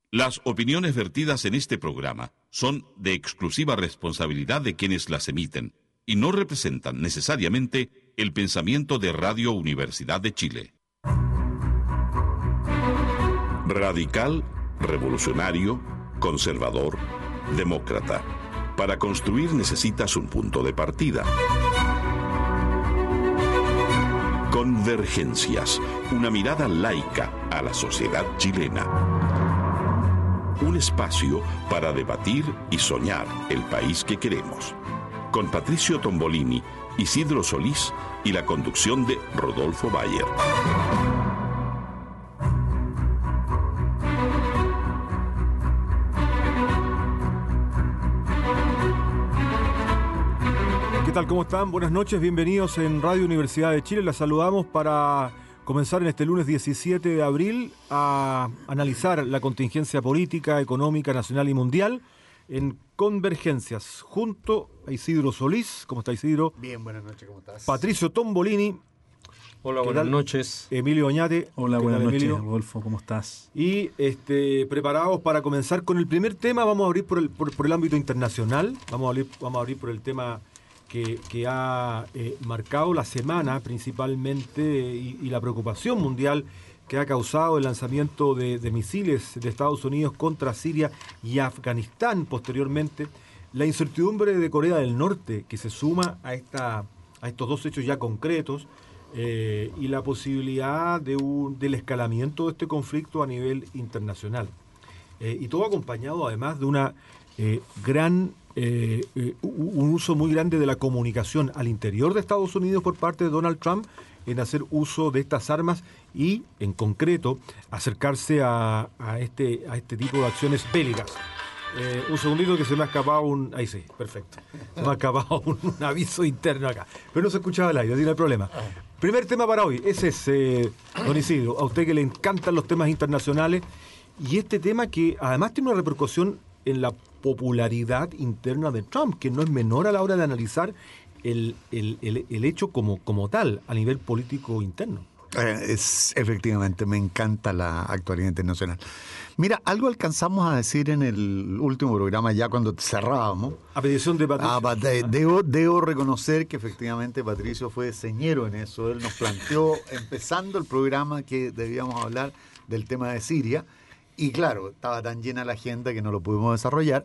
Las opiniones vertidas en este programa son de exclusiva responsabilidad de quienes las emiten y no representan necesariamente el pensamiento de Radio Universidad de Chile. Radical, revolucionario, conservador, demócrata. Para construir necesitas un punto de partida. Convergencias, una mirada laica a la sociedad chilena. Un espacio para debatir y soñar el país que queremos. Con Patricio Tombolini, Isidro Solís y la conducción de Rodolfo Bayer. ¿Qué tal? ¿Cómo están? Buenas noches, bienvenidos en Radio Universidad de Chile. Les saludamos para comenzar en este lunes 17 de abril a analizar la contingencia política, económica, nacional y mundial en Convergencias, junto a Isidro Solís. ¿Cómo está, Isidro? Bien, buenas noches, ¿cómo estás? Patricio Tombolini. Hola, buenas noches. Emilio Oñate. Hola, buenas noches, Emilio? Rodolfo, ¿cómo estás? Y preparados para comenzar con el primer tema. Vamos a abrir por el ámbito internacional. Vamos a abrir por el tema que ha marcado la semana principalmente y la preocupación mundial que ha causado el lanzamiento de misiles de Estados Unidos contra Siria y Afganistán posteriormente, la incertidumbre de Corea del Norte que se suma a estos dos hechos ya concretos y la posibilidad del escalamiento de este conflicto a nivel internacional. Y todo acompañado además de una un uso muy grande de la comunicación al interior de Estados Unidos por parte de Donald Trump en hacer uso de estas armas y, en concreto, acercarse a este tipo de acciones bélicas. Un segundito que se me ha escapado ahí sí, perfecto. Se me ha escapado un aviso interno acá. Pero no se escuchaba el aire, así no hay problema. Primer tema para hoy, ese es, don Isidro, a usted que le encantan los temas internacionales y este tema que además tiene una repercusión en la popularidad interna de Trump, que no es menor a la hora de analizar el hecho como tal, a nivel político interno. Efectivamente, me encanta la actualidad internacional. Mira, algo alcanzamos a decir en el último programa, ya cuando cerrábamos. A petición de Patricio. Debo reconocer que efectivamente Patricio fue señero en eso. Él nos planteó, empezando el programa, que debíamos hablar del tema de Siria. Y claro, estaba tan llena la agenda que no lo pudimos desarrollar.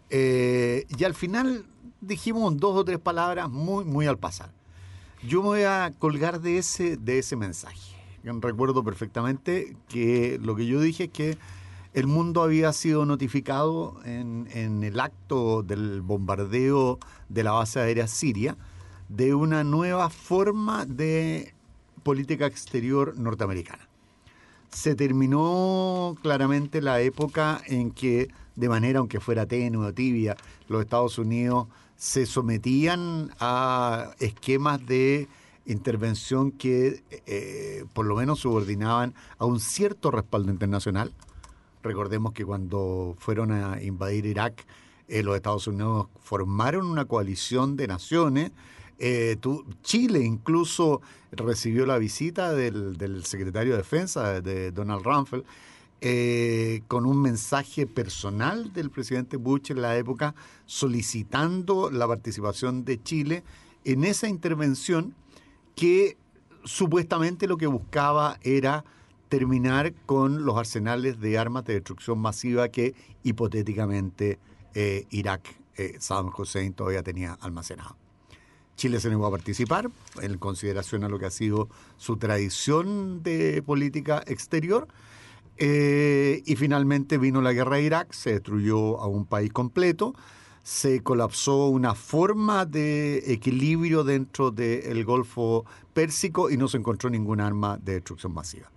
Y al final dijimos 2 o 3 palabras muy, muy al pasar. Yo me voy a colgar de ese mensaje. Yo recuerdo perfectamente que lo que yo dije es que el mundo había sido notificado en el acto del bombardeo de la base aérea siria de una nueva forma de política exterior norteamericana. Se terminó claramente la época en que, de manera, aunque fuera tenue o tibia, los Estados Unidos se sometían a esquemas de intervención que por lo menos subordinaban a un cierto respaldo internacional. Recordemos que cuando fueron a invadir Irak, los Estados Unidos formaron una coalición de naciones. Chile incluso recibió la visita del secretario de Defensa, de Donald Rumsfeld, con un mensaje personal del presidente Bush en la época solicitando la participación de Chile en esa intervención que supuestamente lo que buscaba era terminar con los arsenales de armas de destrucción masiva que hipotéticamente Irak, Saddam Hussein todavía tenía almacenado. Chile se negó a participar en consideración a lo que ha sido su tradición de política exterior y finalmente vino la guerra de Irak, se destruyó a un país completo, se colapsó una forma de equilibrio dentro del Golfo Pérsico y no se encontró ningún arma de destrucción masiva.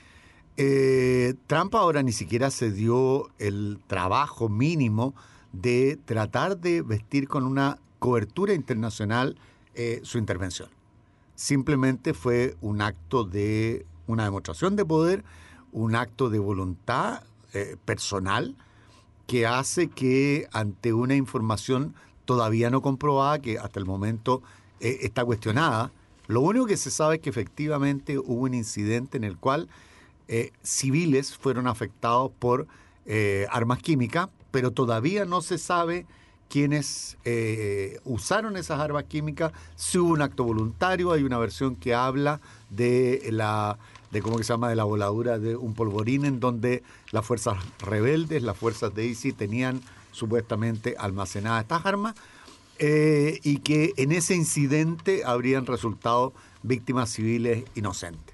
Trump ahora ni siquiera se dio el trabajo mínimo de tratar de vestir con una cobertura internacional su intervención. Simplemente fue un acto de una demostración de poder, un acto de voluntad personal que hace que ante una información todavía no comprobada, que hasta el momento está cuestionada, lo único que se sabe es que efectivamente hubo un incidente en el cual civiles fueron afectados por armas químicas, pero todavía no se sabe quiénes usaron esas armas químicas, si hubo un acto voluntario. Hay una versión que habla de ¿cómo que se llama?, de la voladura de un polvorín en donde las fuerzas rebeldes, las fuerzas de ISIS tenían supuestamente almacenadas estas armas, y que en ese incidente habrían resultado víctimas civiles inocentes.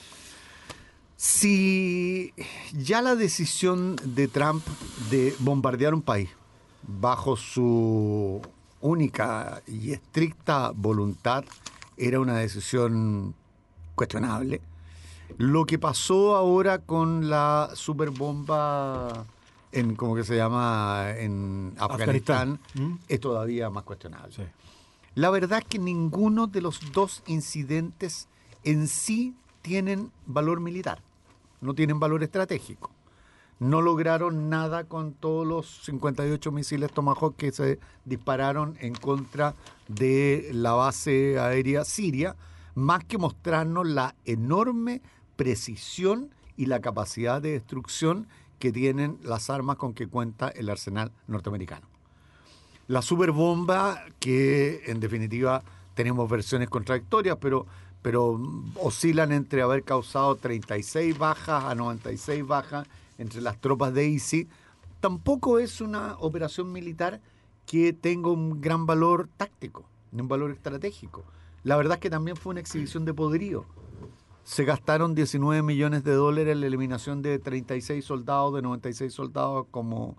Si ya la decisión de Trump de bombardear un país bajo su única y estricta voluntad era una decisión cuestionable, lo que pasó ahora con la superbomba en Afganistán es todavía más cuestionable. Sí. La verdad es que ninguno de los dos incidentes en sí tienen valor militar, no tienen valor estratégico. No lograron nada con todos los 58 misiles Tomahawk que se dispararon en contra de la base aérea siria, más que mostrarnos la enorme precisión y la capacidad de destrucción que tienen las armas con que cuenta el arsenal norteamericano. La superbomba, que en definitiva tenemos versiones contradictorias, pero oscilan entre haber causado 36 bajas a 96 bajas entre las tropas de ISIS, tampoco es una operación militar que tenga un gran valor táctico, ni un valor estratégico. La verdad es que también fue una exhibición de poderío. Se gastaron $19 millones en la eliminación de 36 soldados, de 96 soldados, como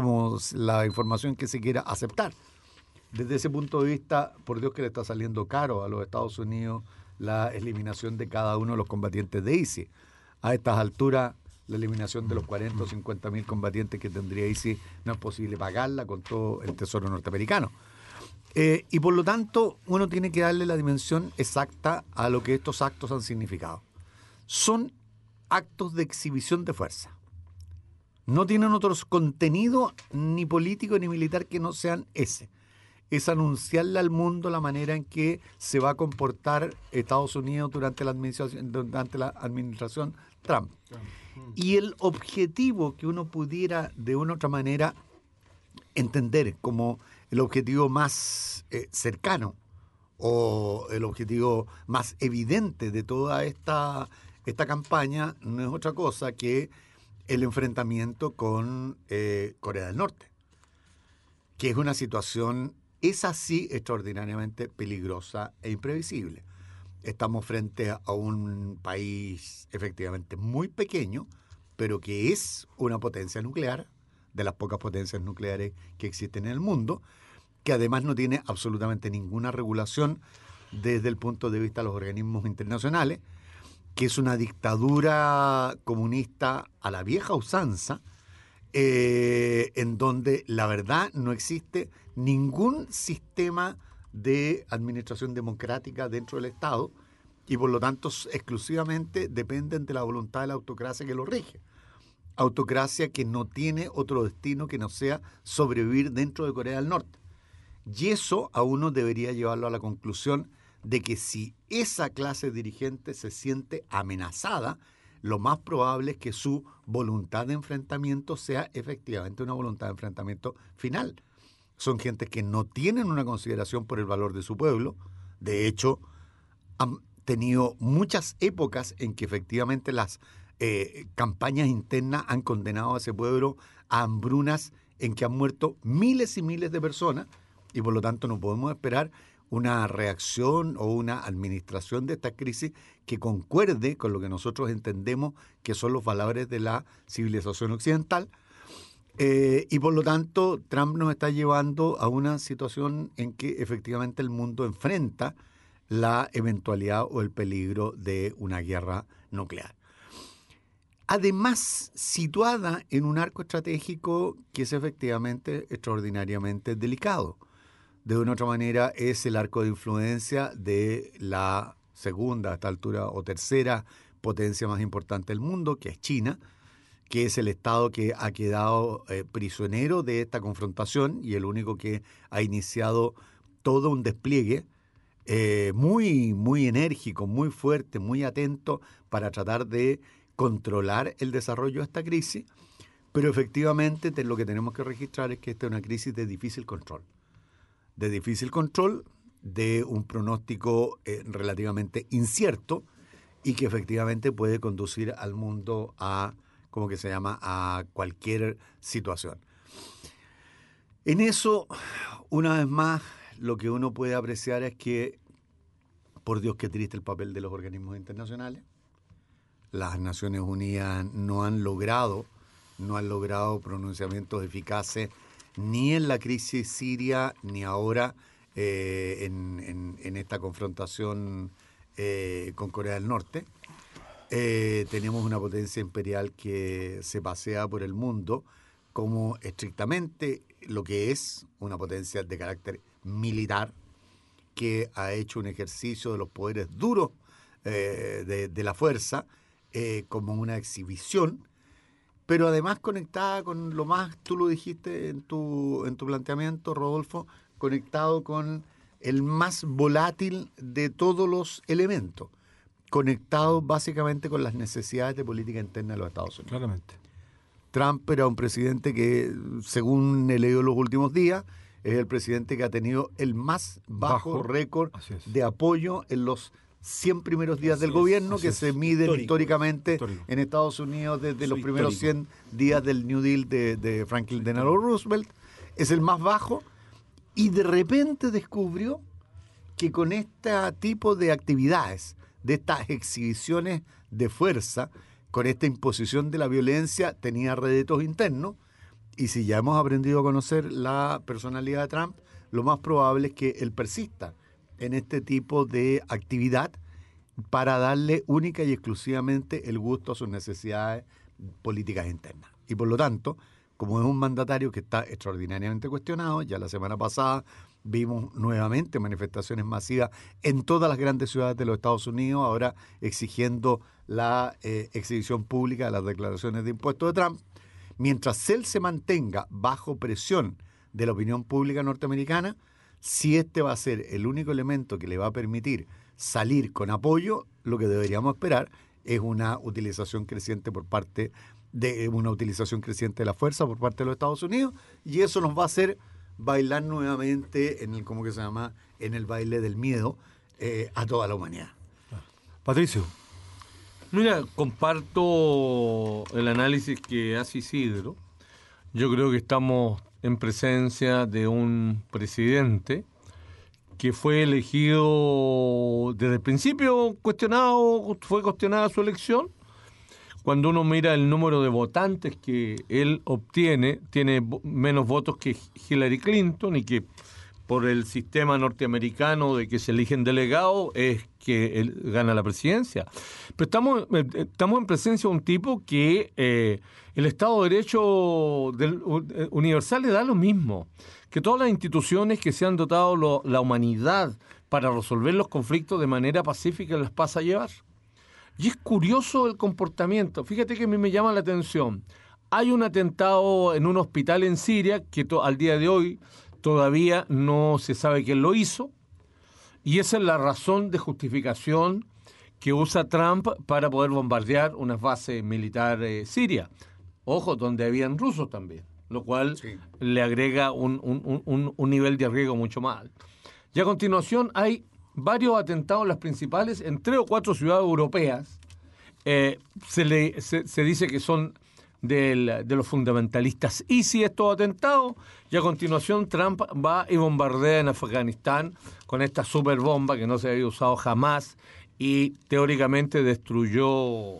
la información que se quiera aceptar. Desde ese punto de vista, por Dios que le está saliendo caro a los Estados Unidos la eliminación de cada uno de los combatientes de ISIS. A estas alturas, la eliminación de los 40 o 50 mil combatientes que tendría ISIS no es posible pagarla con todo el tesoro norteamericano. Y por lo tanto, uno tiene que darle la dimensión exacta a lo que estos actos han significado. Son actos de exhibición de fuerza. No tienen otros contenidos, ni político ni militar, que no sean ese. Es anunciarle al mundo la manera en que se va a comportar Estados Unidos durante la administración Trump. Y el objetivo que uno pudiera de una u otra manera entender como el objetivo más cercano o el objetivo más evidente de toda esta campaña no es otra cosa que el enfrentamiento con Corea del Norte, que es una situación, es así, extraordinariamente peligrosa e imprevisible. Estamos frente a un país efectivamente muy pequeño, pero que es una potencia nuclear, de las pocas potencias nucleares que existen en el mundo, que además no tiene absolutamente ninguna regulación desde el punto de vista de los organismos internacionales, que es una dictadura comunista a la vieja usanza, en donde la verdad no existe ningún sistema de administración democrática dentro del Estado y por lo tanto exclusivamente dependen de la voluntad de la autocracia que lo rige. Autocracia que no tiene otro destino que no sea sobrevivir dentro de Corea del Norte. Y eso a uno debería llevarlo a la conclusión de que si esa clase dirigente se siente amenazada, lo más probable es que su voluntad de enfrentamiento sea efectivamente una voluntad de enfrentamiento final. Son gentes que no tienen una consideración por el valor de su pueblo. De hecho, han tenido muchas épocas en que efectivamente las campañas internas han condenado a ese pueblo a hambrunas en que han muerto miles y miles de personas y por lo tanto no podemos esperar una reacción o una administración de esta crisis que concuerde con lo que nosotros entendemos que son los valores de la civilización occidental. Y por lo tanto, Trump nos está llevando a una situación en que efectivamente el mundo enfrenta la eventualidad o el peligro de una guerra nuclear. Además, situada en un arco estratégico que es efectivamente extraordinariamente delicado. De una u otra manera, es el arco de influencia de la segunda, a esta altura, o tercera potencia más importante del mundo, que es China, que es el Estado que ha quedado prisionero de esta confrontación y el único que ha iniciado todo un despliegue muy, muy enérgico, muy fuerte, muy atento para tratar de controlar el desarrollo de esta crisis, Pero efectivamente lo que tenemos que registrar es que esta es una crisis de difícil control. De un pronóstico relativamente incierto y que efectivamente puede conducir al mundo a cualquier situación. En eso, una vez más, lo que uno puede apreciar es que, por Dios, qué triste el papel de los organismos internacionales. Las Naciones Unidas no han logrado pronunciamientos eficaces ni en la crisis siria ni ahora en esta confrontación con Corea del Norte. Tenemos una potencia imperial que se pasea por el mundo como estrictamente lo que es una potencia de carácter militar, que ha hecho un ejercicio de los poderes duros de la fuerza como una exhibición, pero además conectada con lo más, tú lo dijiste en tu planteamiento, Rodolfo, conectado con el más volátil de todos los elementos, conectado básicamente con las necesidades de política interna de los Estados Unidos. Claramente. Trump era un presidente que, según he leído los últimos días, es el presidente que ha tenido el más bajo récord de apoyo en los 100 primeros días del gobierno, que se miden históricamente en Estados Unidos desde los primeros 100 días del New Deal de Franklin Delano Roosevelt. Es el más bajo, y de repente descubrió que con este tipo de actividades, de estas exhibiciones de fuerza, con esta imposición de la violencia, tenía réditos internos. Y si ya hemos aprendido a conocer la personalidad de Trump, lo más probable es que él persista en este tipo de actividad para darle única y exclusivamente el gusto a sus necesidades políticas internas. Y por lo tanto, como es un mandatario que está extraordinariamente cuestionado, ya la semana pasada vimos nuevamente manifestaciones masivas en todas las grandes ciudades de los Estados Unidos, ahora exigiendo la exhibición pública de las declaraciones de impuestos de Trump. Mientras él se mantenga bajo presión de la opinión pública norteamericana, si este va a ser el único elemento que le va a permitir salir con apoyo, lo que deberíamos esperar es una utilización creciente de la fuerza por parte de los Estados Unidos, y eso nos va a hacer bailar nuevamente en el baile del miedo a toda la humanidad. Patricio. Mira, comparto el análisis que hace Isidro. Yo creo que estamos en presencia de un presidente que fue elegido desde el principio fue cuestionada su elección. Cuando uno mira el número de votantes que él obtiene, tiene menos votos que Hillary Clinton, y que por el sistema norteamericano de que se eligen delegados es que él gana la presidencia. Pero estamos en presencia de un tipo que el Estado de Derecho universal le da lo mismo, que todas las instituciones que se han dotado la humanidad para resolver los conflictos de manera pacífica las pasa a llevar. Y es curioso el comportamiento. Fíjate que a mí me llama la atención. Hay un atentado en un hospital en Siria que al día de hoy todavía no se sabe quién lo hizo, y esa es la razón de justificación que usa Trump para poder bombardear unas bases militares sirias. Ojo, donde habían rusos también, lo cual le agrega un nivel de riesgo mucho más alto. Y a continuación hay varios atentados, las principales, en 3 o 4 ciudades europeas. Se dice que son de los fundamentalistas ISIS estos atentados, y a continuación Trump va y bombardea en Afganistán con esta superbomba que no se había usado jamás y teóricamente destruyó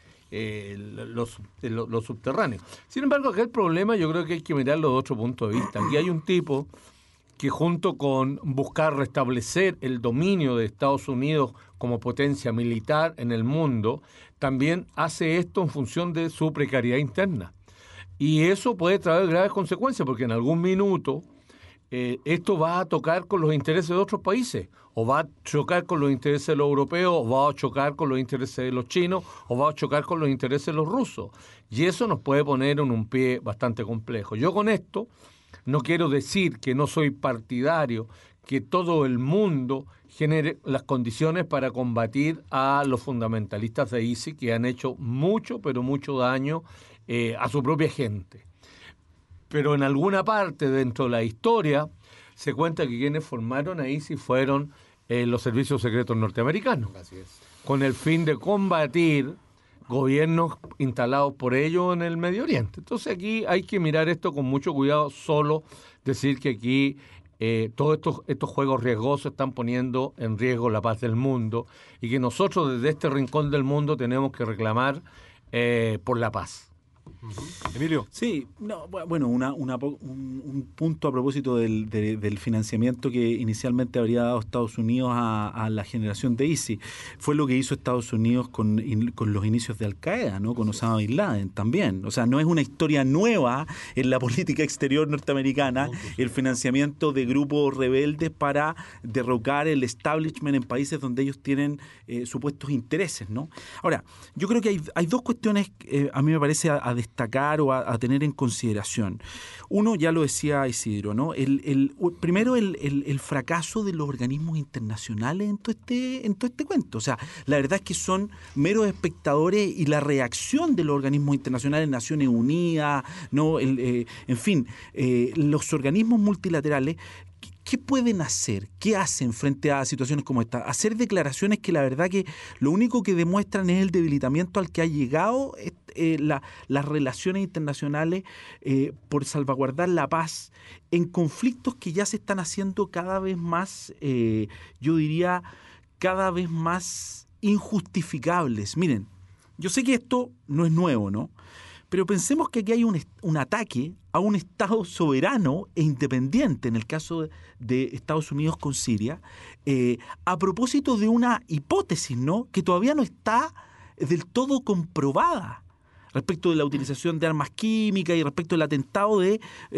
los subterráneos. Sin embargo, aquel problema yo creo que hay que mirarlo de otro punto de vista. Aquí hay un tipo que, junto con buscar restablecer el dominio de Estados Unidos como potencia militar en el mundo, también hace esto en función de su precariedad interna. Y eso puede traer graves consecuencias, porque en algún minuto esto va a tocar con los intereses de otros países, o va a chocar con los intereses de los europeos, o va a chocar con los intereses de los chinos, o va a chocar con los intereses de los rusos. Y eso nos puede poner en un pie bastante complejo. Yo con esto no quiero decir que no soy partidario que todo el mundo genere las condiciones para combatir a los fundamentalistas de ISIS, que han hecho mucho, pero mucho daño a su propia gente. Pero en alguna parte dentro de la historia se cuenta que quienes formaron a ISIS fueron los servicios secretos norteamericanos. Así es. Con el fin de combatir gobiernos instalados por ellos en el Medio Oriente. Entonces aquí hay que mirar esto con mucho cuidado, solo decir que aquí todos estos juegos riesgosos están poniendo en riesgo la paz del mundo y que nosotros desde este rincón del mundo tenemos que reclamar por la paz. Emilio. Sí, no, bueno, un punto a propósito del financiamiento que inicialmente habría dado Estados Unidos a la generación de ISIS. Fue lo que hizo Estados Unidos con los inicios de Al-Qaeda, ¿no? Con Osama Bin Laden también. O sea, no es una historia nueva en la política exterior norteamericana el financiamiento de grupos rebeldes para derrocar el establishment en países donde ellos tienen supuestos intereses, ¿no? Ahora, yo creo que hay dos cuestiones a mí me parece a destacar o a tener en consideración. Uno, ya lo decía Isidro, ¿no? Primero, el fracaso de los organismos internacionales en todo este cuento. O sea, la verdad es que son meros espectadores y la reacción de los organismos internacionales, Naciones Unidas, ¿no? En fin, los organismos multilaterales. ¿Qué pueden hacer? ¿Qué hacen frente a situaciones como esta? Hacer declaraciones que la verdad que lo único que demuestran es el debilitamiento al que ha llegado las relaciones internacionales por salvaguardar la paz en conflictos que ya se están haciendo cada vez más, yo diría, cada vez más injustificables. Miren, yo sé que esto no es nuevo, ¿no? Pero pensemos que aquí hay un ataque a un Estado soberano e independiente, en el caso de Estados Unidos con Siria, a propósito de una hipótesis, ¿no?, que todavía no está del todo comprobada respecto de la utilización de armas químicas y respecto del atentado de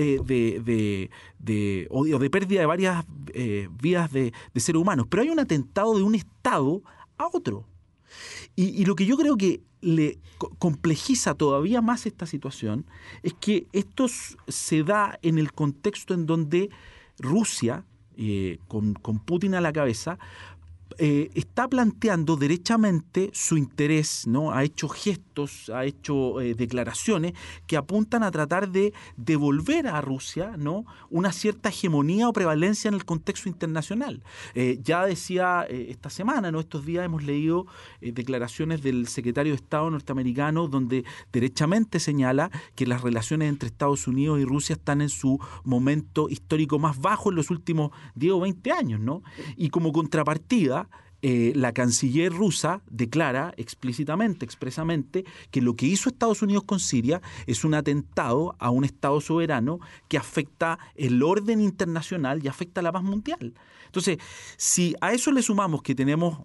pérdida de varias vidas de seres humanos. Pero hay un atentado de un Estado a otro. Y lo que yo creo que le complejiza todavía más esta situación es que esto se da en el contexto en donde Rusia, con Putin a la cabeza, está planteando derechamente su interés, ¿no? Ha hecho gestos, ha hecho declaraciones que apuntan a tratar de devolver a Rusia, ¿no?, una cierta hegemonía o prevalencia en el contexto internacional. Ya decía esta semana, ¿no?, estos días hemos leído declaraciones del secretario de Estado norteamericano donde derechamente señala que las relaciones entre Estados Unidos y Rusia están en su momento histórico más bajo en los últimos 10 o 20 años, ¿no? Y como contrapartida, la canciller rusa declara expresamente, que lo que hizo Estados Unidos con Siria es un atentado a un Estado soberano que afecta el orden internacional y afecta la paz mundial. Entonces, si a eso le sumamos que tenemos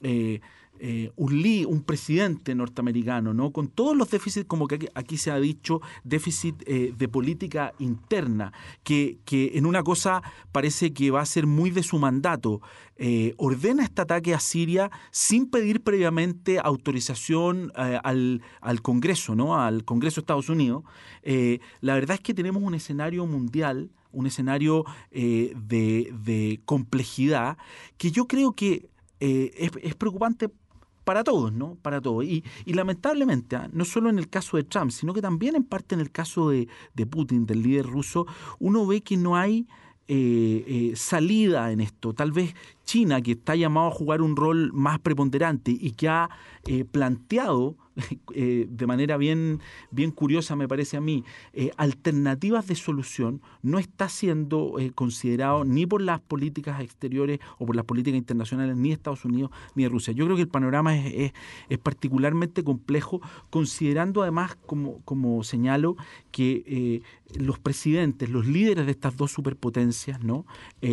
un presidente norteamericano, ¿no?, con todos los déficits, como que aquí se ha dicho, déficit de política interna, que en una cosa parece que va a ser muy de su mandato, ordena este ataque a Siria sin pedir previamente autorización al Congreso, ¿no?, al Congreso de Estados Unidos. La verdad es que tenemos un escenario mundial, un escenario de complejidad que yo creo que es preocupante para todos, ¿no? Para todos. Y lamentablemente, no solo en el caso de Trump, sino que también en parte en el caso de Putin, del líder ruso, uno ve que no hay salida en esto. Tal vez China, que está llamado a jugar un rol más preponderante y que ha planteado de manera bien curiosa, me parece a mí, alternativas de solución, no está siendo considerado ni por las políticas exteriores o por las políticas internacionales ni de Estados Unidos ni de Rusia. Yo creo que el panorama es particularmente complejo, considerando además, como señalo, que los presidentes, los líderes de estas dos superpotencias, ¿no?,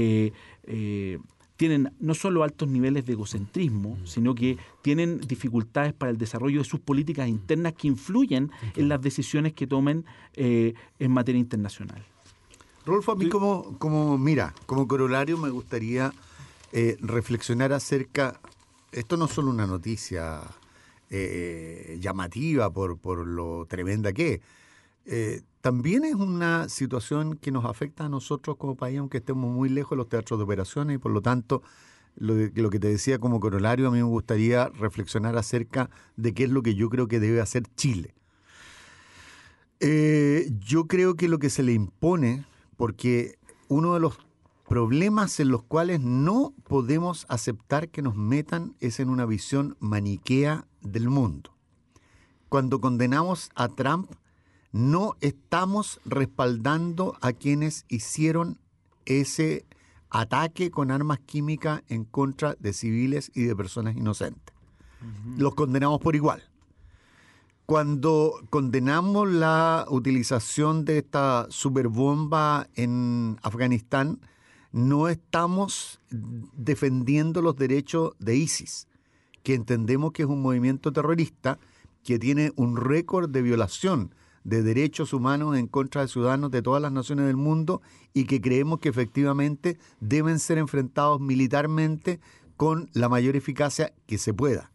tienen no solo altos niveles de egocentrismo, sino que tienen dificultades para el desarrollo de sus políticas internas que influyen en las decisiones que tomen en materia internacional. Rodolfo, a mí como corolario me gustaría reflexionar acerca, esto no es solo una noticia llamativa por lo tremenda que es, también es una situación que nos afecta a nosotros como país, aunque estemos muy lejos de los teatros de operaciones, y por lo tanto, lo que te decía como corolario, a mí me gustaría reflexionar acerca de qué es lo que yo creo que debe hacer Chile. Yo creo que lo que se le impone, porque uno de los problemas en los cuales no podemos aceptar que nos metan es en una visión maniquea del mundo. Cuando condenamos a Trump, no estamos respaldando a quienes hicieron ese ataque con armas químicas en contra de civiles y de personas inocentes. Los condenamos por igual. Cuando condenamos la utilización de esta superbomba en Afganistán, no estamos defendiendo los derechos de ISIS, que entendemos que es un movimiento terrorista que tiene un récord de violación de derechos humanos en contra de ciudadanos de todas las naciones del mundo y que creemos que efectivamente deben ser enfrentados militarmente con la mayor eficacia que se pueda.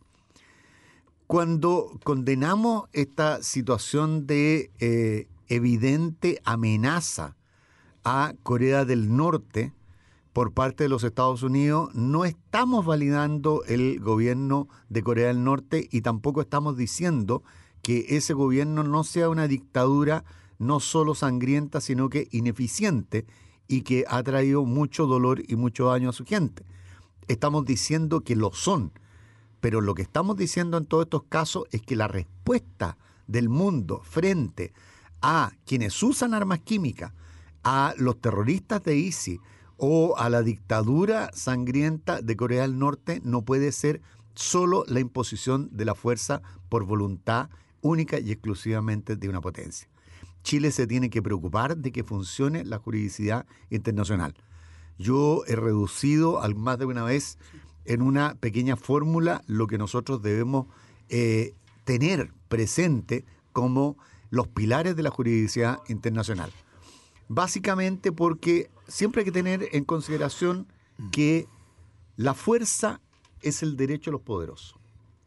Cuando condenamos esta situación de evidente amenaza a Corea del Norte por parte de los Estados Unidos, no estamos validando el gobierno de Corea del Norte y tampoco estamos diciendo que ese gobierno no sea una dictadura no solo sangrienta, sino que ineficiente y que ha traído mucho dolor y mucho daño a su gente. Estamos diciendo que lo son, pero lo que estamos diciendo en todos estos casos es que la respuesta del mundo frente a quienes usan armas químicas, a los terroristas de ISIS o a la dictadura sangrienta de Corea del Norte no puede ser solo la imposición de la fuerza por voluntad única y exclusivamente de una potencia. Chile se tiene que preocupar de que funcione la juridicidad internacional. Yo he reducido más de una vez en una pequeña fórmula lo que nosotros debemos tener presente como los pilares de la juridicidad internacional. Básicamente porque siempre hay que tener en consideración que la fuerza es el derecho de los poderosos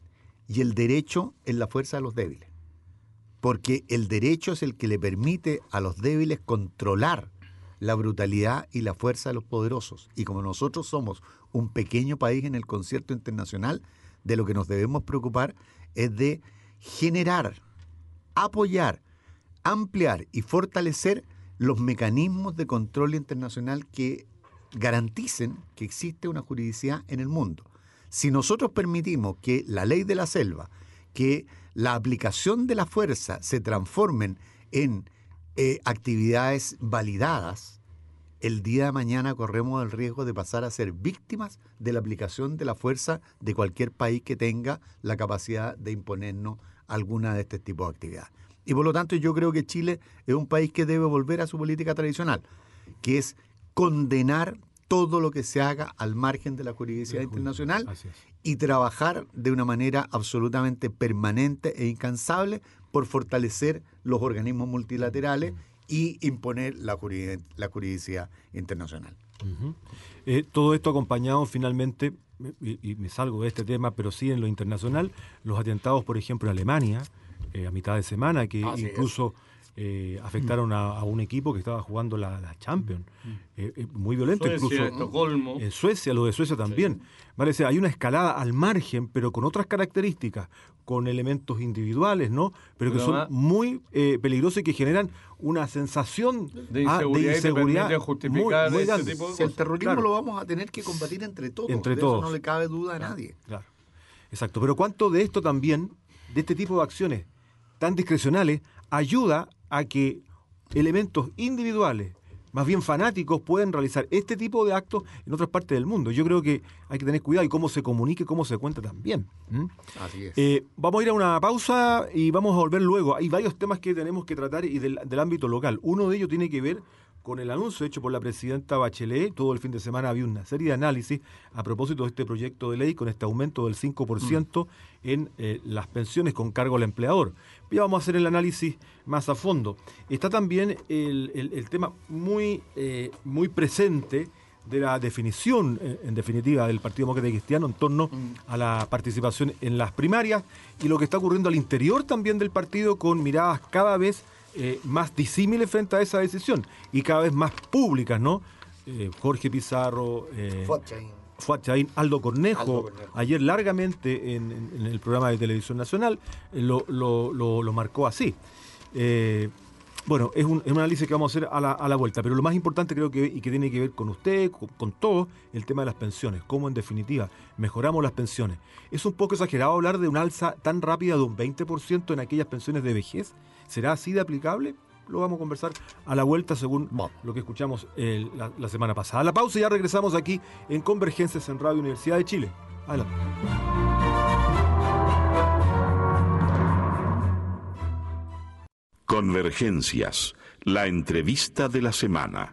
y el derecho es la fuerza de los débiles. Porque el derecho es el que le permite a los débiles controlar la brutalidad y la fuerza de los poderosos. Y como nosotros somos un pequeño país en el concierto internacional, de lo que nos debemos preocupar es de generar, apoyar, ampliar y fortalecer los mecanismos de control internacional que garanticen que existe una juridicidad en el mundo. Si nosotros permitimos que la ley de la selva, que la aplicación de la fuerza se transformen en actividades validadas, el día de mañana corremos el riesgo de pasar a ser víctimas de la aplicación de la fuerza de cualquier país que tenga la capacidad de imponernos alguna de este tipo de actividades. Y por lo tanto yo creo que Chile es un país que debe volver a su política tradicional, que es condenar todo lo que se haga al margen de la juridicidad internacional y trabajar de una manera absolutamente permanente e incansable por fortalecer los organismos multilaterales y imponer la juridicidad internacional. Todo esto acompañado finalmente, y me salgo de este tema, pero sí en lo internacional, los atentados, por ejemplo, en Alemania, a mitad de semana, que incluso afectaron a un equipo que estaba jugando la Champions. Muy violento. Suecia, incluso Estocolmo. En Suecia, lo de Suecia también. Sí. Vale, o sea, hay una escalada al margen, pero con otras características, con elementos individuales, ¿no? Pero que son muy peligrosos y que generan una sensación de inseguridad justificar muy ese tipo de cosas. El terrorismo lo vamos a tener que combatir entre todos. Eso no le cabe duda a nadie. Claro. Exacto. Pero ¿cuánto de esto también, de este tipo de acciones tan discrecionales, ayuda a que elementos individuales, más bien fanáticos, pueden realizar este tipo de actos en otras partes del mundo? Yo creo que hay que tener cuidado y cómo se comunique, cómo se cuenta también. Así es. Vamos a ir a una pausa y vamos a volver luego. Hay varios temas que tenemos que tratar y del ámbito local. Uno de ellos tiene que ver con el anuncio hecho por la presidenta Bachelet. Todo el fin de semana había una serie de análisis a propósito de este proyecto de ley con este aumento del 5% en las pensiones con cargo al empleador. Ya vamos a hacer el análisis más a fondo. Está también el tema muy presente de la definición, en definitiva, del Partido Demócrata y Cristiano en torno a la participación en las primarias y lo que está ocurriendo al interior también del partido con miradas cada vez más disímiles frente a esa decisión y cada vez más públicas, ¿no? Jorge Pizarro, Fuad Chaín, Aldo Cornejo, ayer largamente en el programa de Televisión Nacional lo marcó así. Bueno, es un análisis que vamos a hacer a la vuelta, pero lo más importante creo que, y que tiene que ver con usted, con todo, el tema de las pensiones, cómo en definitiva mejoramos las pensiones. Es un poco exagerado hablar de un alza tan rápida de un 20% en aquellas pensiones de vejez. ¿Será así de aplicable? Lo vamos a conversar a la vuelta según lo que escuchamos la semana pasada. A la pausa y ya regresamos aquí en Convergencias en Radio Universidad de Chile. Adelante. Convergencias, la entrevista de la semana.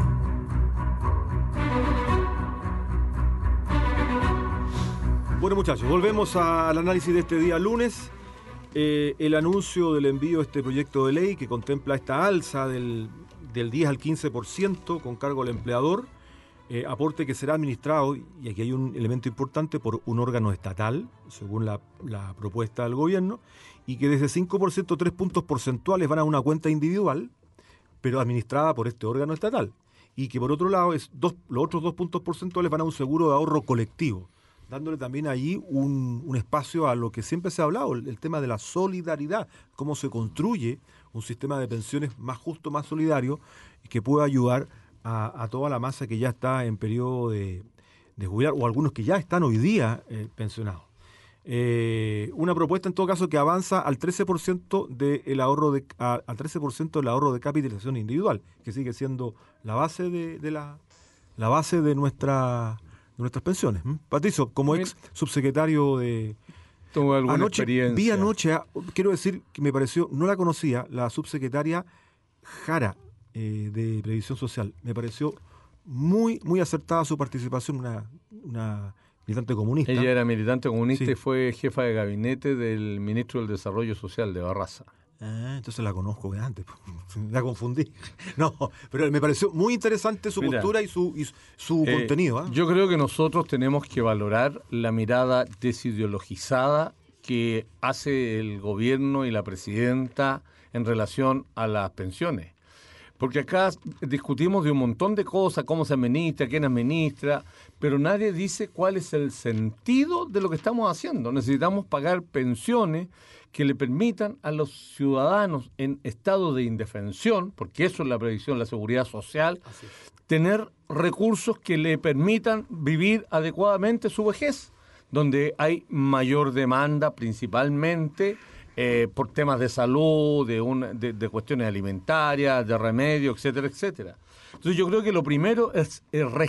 Bueno, muchachos, volvemos al análisis de este día lunes. El anuncio del envío de este proyecto de ley que contempla esta alza del 10 al 15% con cargo al empleador, aporte que será administrado, y aquí hay un elemento importante, por un órgano estatal, según la propuesta del gobierno, y que desde 5%, 3 puntos porcentuales van a una cuenta individual, pero administrada por este órgano estatal, y que por otro lado los otros 2 puntos porcentuales van a un seguro de ahorro colectivo, dándole también allí un espacio a lo que siempre se ha hablado, el tema de la solidaridad, cómo se construye un sistema de pensiones más justo, más solidario, que pueda ayudar a toda la masa que ya está en periodo de jubilar, o algunos que ya están hoy día pensionados. Una propuesta en todo caso que avanza al 13% del ahorro al 13% del ahorro de capitalización individual, que sigue siendo la base la base de nuestras pensiones. Patricio, como ex subsecretario de... Tengo alguna experiencia. Vi anoche, quiero decir que me pareció, no la conocía, la subsecretaria Jara de Previsión Social. Me pareció muy, muy acertada su participación, una militante comunista. Ella era militante comunista, sí. Y fue jefa de gabinete del ministro del Desarrollo Social de Barraza. Entonces la conozco de antes, la confundí. No, pero me pareció muy interesante su postura y su contenido. Yo creo que nosotros tenemos que valorar la mirada desideologizada que hace el gobierno y la presidenta en relación a las pensiones. Porque acá discutimos de un montón de cosas, cómo se administra, quién administra, pero nadie dice cuál es el sentido de lo que estamos haciendo. Necesitamos pagar pensiones que le permitan a los ciudadanos en estado de indefensión, porque eso es la previsión, la seguridad social, tener recursos que le permitan vivir adecuadamente su vejez, donde hay mayor demanda principalmente por temas de salud, de cuestiones alimentarias, de remedios, etcétera, etcétera. Entonces yo creo que lo primero es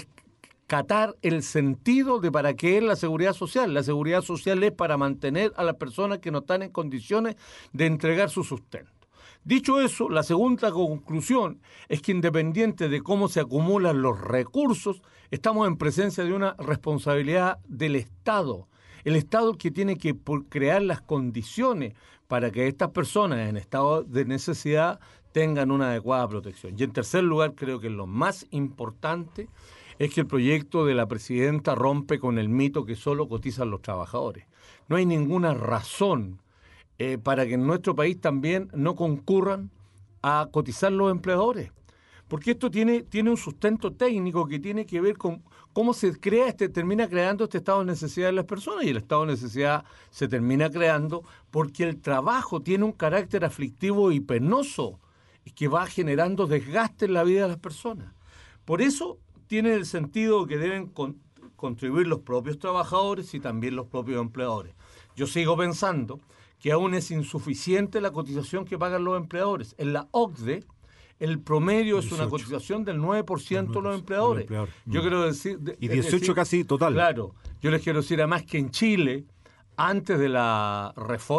rescatar el sentido de para qué es la seguridad social. La seguridad social es para mantener a las personas que no están en condiciones de entregar su sustento. Dicho eso, la segunda conclusión es que independiente de cómo se acumulan los recursos, estamos en presencia de una responsabilidad del Estado. El Estado que tiene que crear las condiciones para que estas personas en estado de necesidad tengan una adecuada protección. Y en tercer lugar, creo que lo más importante es que el proyecto de la presidenta rompe con el mito que solo cotizan los trabajadores. No hay ninguna razón para que en nuestro país también no concurran a cotizar los empleadores. Porque esto tiene un sustento técnico que tiene que ver con cómo se termina creando este estado de necesidad de las personas, y el estado de necesidad se termina creando porque el trabajo tiene un carácter aflictivo y penoso que va generando desgaste en la vida de las personas. Por eso tiene el sentido que deben contribuir los propios trabajadores y también los propios empleadores. Yo sigo pensando que aún es insuficiente la cotización que pagan los empleadores. En la OCDE, el promedio 18. Es una cotización del 9% de los empleadores. Yo quiero decir... Y 18 casi total. Claro. Yo les quiero decir además que en Chile, antes de la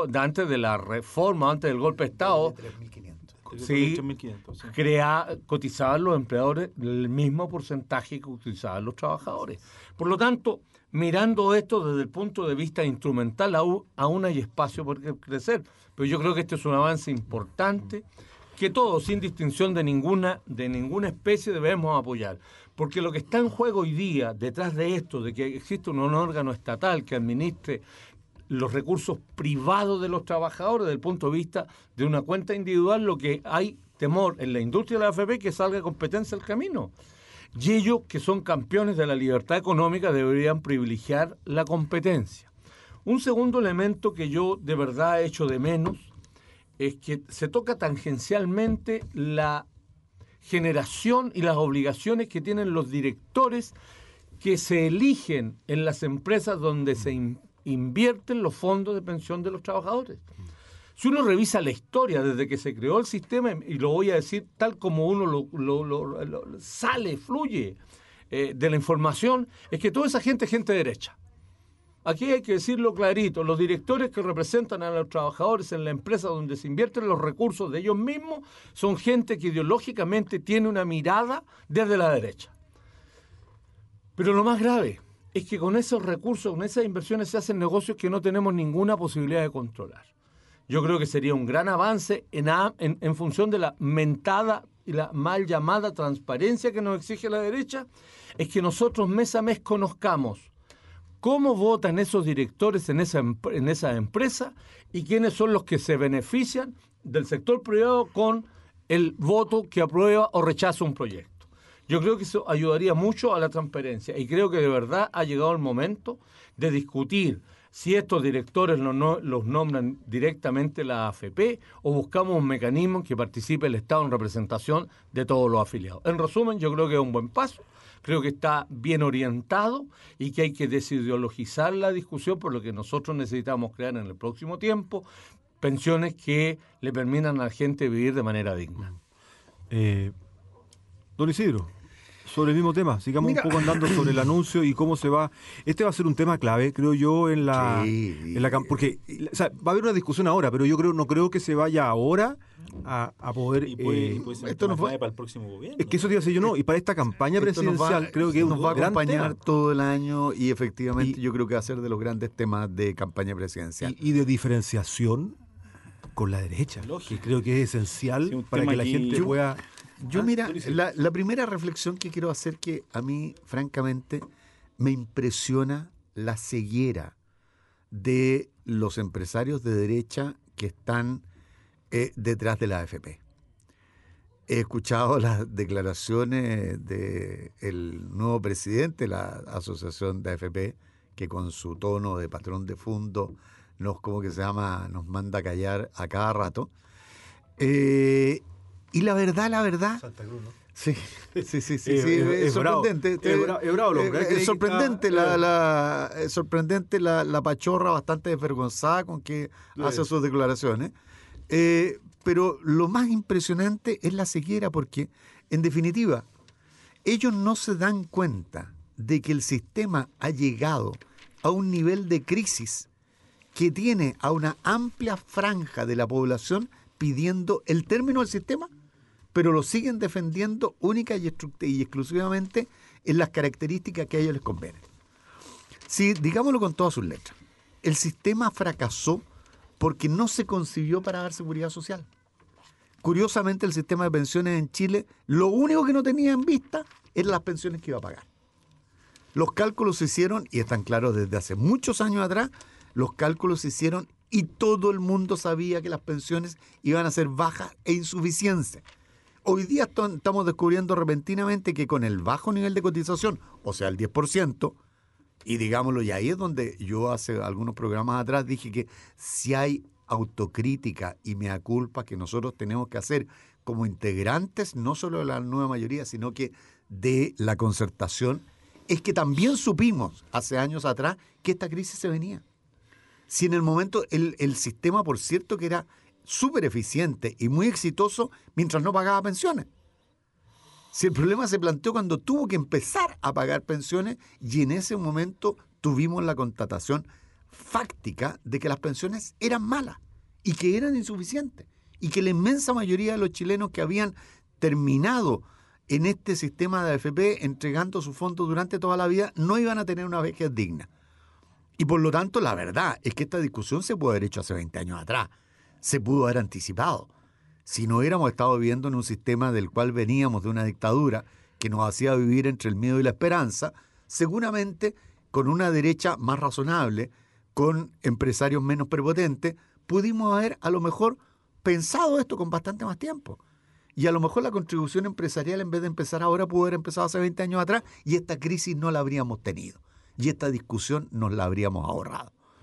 reforma, antes del golpe de Estado... 3.500. Cotizaban los empleadores el mismo porcentaje que cotizaban los trabajadores. Por lo tanto, mirando esto desde el punto de vista instrumental, aún hay espacio por crecer. Pero yo creo que este es un avance importante que todos, sin distinción de ninguna especie, debemos apoyar. Porque lo que está en juego hoy día, detrás de esto, de que existe un órgano estatal que administre los recursos privados de los trabajadores desde el punto de vista de una cuenta individual, lo que hay temor en la industria de la AFP que salga competencia al camino. Y ellos, que son campeones de la libertad económica, deberían privilegiar la competencia. Un segundo elemento que yo de verdad echo de menos es que se toca tangencialmente la generación y las obligaciones que tienen los directores que se eligen en las empresas donde se invierten los fondos de pensión de los trabajadores. Si uno revisa la historia desde que se creó el sistema, y lo voy a decir tal como uno fluye de la información, es que toda esa gente es gente derecha. Aquí hay que decirlo clarito, los directores que representan a los trabajadores en la empresa donde se invierten los recursos de ellos mismos son gente que ideológicamente tiene una mirada desde la derecha. Pero lo más grave es que con esos recursos, con esas inversiones se hacen negocios que no tenemos ninguna posibilidad de controlar. Yo creo que sería un gran avance en función de la mentada y la mal llamada transparencia que nos exige la derecha, es que nosotros mes a mes conozcamos cómo votan esos directores en esa empresa y quiénes son los que se benefician del sector privado con el voto que aprueba o rechaza un proyecto. Yo creo que eso ayudaría mucho a la transparencia y creo que de verdad ha llegado el momento de discutir si estos directores los nombran directamente la AFP o buscamos un mecanismo en que participe el Estado en representación de todos los afiliados. En resumen, yo creo que es un buen paso. Creo que está bien orientado y que hay que desideologizar la discusión, por lo que nosotros necesitamos crear en el próximo tiempo pensiones que le permitan a la gente vivir de manera digna. Don Isidro, sobre el mismo tema, sigamos un poco andando sobre el anuncio y cómo se va. Este va a ser un tema clave, creo yo, porque va a haber una discusión ahora, pero yo no creo que se vaya ahora a poder... puede ser esto clave para el próximo gobierno. Es que eso te iba a decir yo, no, y para esta campaña presidencial creo que nos va a acompañar tema. todo el año y efectivamente yo creo que va a ser de los grandes temas de campaña presidencial. Y de diferenciación con la derecha, que creo que es esencial para que la gente pueda... Mira, la primera reflexión que quiero hacer, que a mí, francamente, me impresiona la ceguera de los empresarios de derecha que están detrás de la AFP. He escuchado las declaraciones del nuevo presidente de la Asociación de AFP, que con su tono de patrón de fondo nos manda a callar a cada rato. Y la verdad... Santa Cruz, ¿no? Sí. Es sorprendente. Es sorprendente la pachorra bastante desvergonzada con que hace sus declaraciones. Pero lo más impresionante es la ceguera, porque, en definitiva, ellos no se dan cuenta de que el sistema ha llegado a un nivel de crisis que tiene a una amplia franja de la población pidiendo el término del sistema, pero lo siguen defendiendo única y exclusivamente en las características que a ellos les convienen. Sí, digámoslo con todas sus letras. El sistema fracasó porque no se concibió para dar seguridad social. Curiosamente, el sistema de pensiones en Chile, lo único que no tenía en vista eran las pensiones que iba a pagar. Los cálculos se hicieron, y están claros desde hace muchos años atrás, los cálculos se hicieron y todo el mundo sabía que las pensiones iban a ser bajas e insuficientes. Hoy día estamos descubriendo repentinamente que con el bajo nivel de cotización, o sea, el 10%, y digámoslo, y ahí es donde yo hace algunos programas atrás dije que si hay autocrítica y mea culpa que nosotros tenemos que hacer como integrantes, no solo de la nueva mayoría, sino que de la concertación, es que también supimos hace años atrás que esta crisis se venía. Si en el momento el sistema, por cierto, que era súper eficiente y muy exitoso mientras no pagaba pensiones. Si el problema se planteó cuando tuvo que empezar a pagar pensiones, y en ese momento tuvimos la constatación fáctica de que las pensiones eran malas y que eran insuficientes y que la inmensa mayoría de los chilenos que habían terminado en este sistema de AFP entregando sus fondos durante toda la vida no iban a tener una vejez digna. Y por lo tanto, la verdad es que esta discusión se pudo haber hecho hace 20 años atrás. Se pudo haber anticipado. Si no hubiéramos estado viviendo en un sistema del cual veníamos de una dictadura que nos hacía vivir entre el miedo y la esperanza, seguramente con una derecha más razonable, con empresarios menos prepotentes, pudimos haber a lo mejor pensado esto con bastante más tiempo. Y a lo mejor la contribución empresarial, en vez de empezar ahora, pudo haber empezado hace 20 años atrás, y esta crisis no la habríamos tenido. Y esta discusión nos la habríamos ahorrado.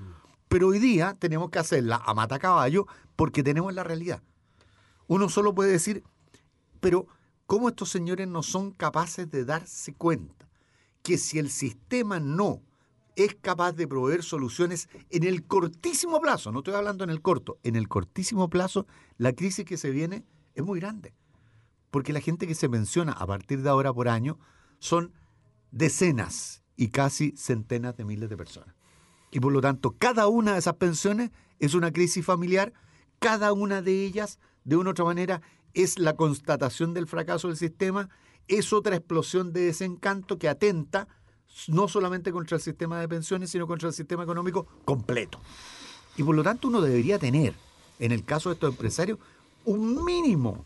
Pero hoy día tenemos que hacerla a matacaballo porque tenemos la realidad. Uno solo puede decir, pero ¿cómo estos señores no son capaces de darse cuenta que si el sistema no es capaz de proveer soluciones en el cortísimo plazo, no estoy hablando en el corto, en el cortísimo plazo, la crisis que se viene es muy grande? Porque la gente que se menciona a partir de ahora por año son decenas y casi centenas de miles de personas. Y por lo tanto, cada una de esas pensiones es una crisis familiar, cada una de ellas, de una u otra manera, es la constatación del fracaso del sistema, es otra explosión de desencanto que atenta no solamente contra el sistema de pensiones, sino contra el sistema económico completo. Y por lo tanto uno debería tener, en el caso de estos empresarios, un mínimo,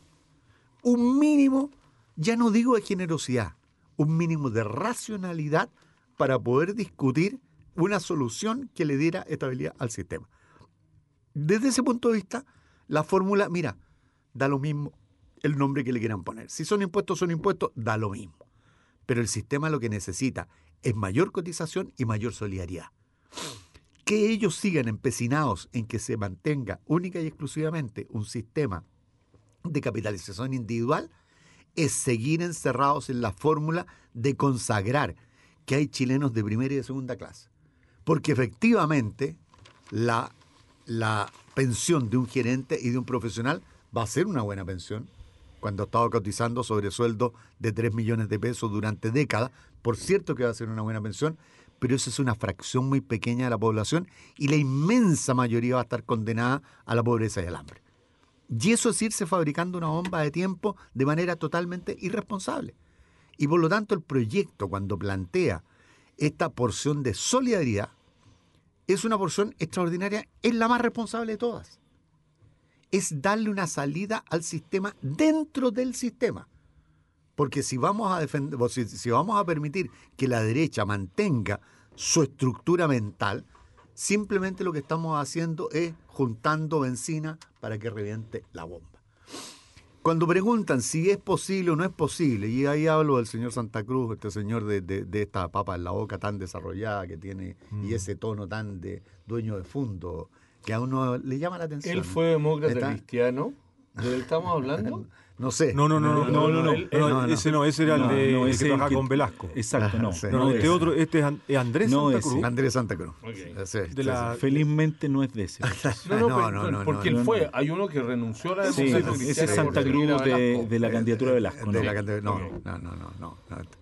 ya no digo de generosidad, un mínimo de racionalidad para poder discutir una solución que le diera estabilidad al sistema. Desde ese punto de vista, la fórmula, mira, da lo mismo el nombre que le quieran poner. Si son impuestos, da lo mismo. Pero el sistema lo que necesita es mayor cotización y mayor solidaridad. Que ellos sigan empecinados en que se mantenga única y exclusivamente un sistema de capitalización individual es seguir encerrados en la fórmula de consagrar que hay chilenos de primera y de segunda clase. Porque efectivamente la pensión de un gerente y de un profesional va a ser una buena pensión cuando ha estado cotizando sobre sueldo de 3 millones de pesos durante décadas. Por cierto que va a ser una buena pensión, pero eso es una fracción muy pequeña de la población y la inmensa mayoría va a estar condenada a la pobreza y al hambre. Y eso es irse fabricando una bomba de tiempo de manera totalmente irresponsable. Y por lo tanto el proyecto, cuando plantea esta porción de solidaridad, es una porción extraordinaria, es la más responsable de todas. Es darle una salida al sistema dentro del sistema. Porque si vamos a defender, si vamos a permitir que la derecha mantenga su estructura mental, simplemente lo que estamos haciendo es juntando benzina para que reviente la bomba. Cuando preguntan si es posible o no es posible, y ahí hablo del señor Santa Cruz, este señor de esta papa en la boca tan desarrollada que tiene y ese tono tan de dueño de fondo que a uno le llama la atención. Él fue demócrata cristiano. ¿De él estamos hablando? No sé. No. Ese era el que trabajaba con Velasco. Exacto, no. Sí. No, este otro, este es Andrés Santa Cruz. Andrés Santa Cruz. Okay. Felizmente no es de ese. No, porque él fue. Hay uno que renunció a la democracia cristiana. Ese es Santa Cruz de la candidatura de Velasco. No.